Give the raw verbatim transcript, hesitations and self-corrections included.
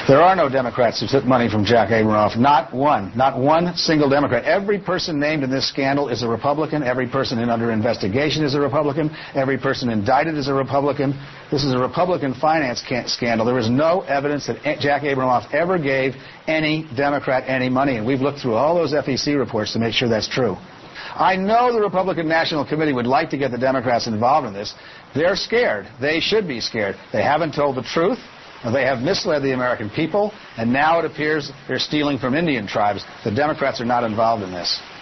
There are no Democrats who took money from Jack Abramoff. Not one. Not one single Democrat. Every person named in this scandal is a Republican. Every person in under investigation is a Republican. Every person indicted is a Republican. This is a Republican finance scandal. There is no evidence that Jack Abramoff ever gave any Democrat any money, and we've looked through all those F E C reports to make sure that's true. I know the Republican National Committee would like to get the Democrats involved in this. They're scared. They should be scared. They haven't told the truth. They have misled the American people, and now it appears they're stealing from Indian tribes. The Democrats are not involved in this.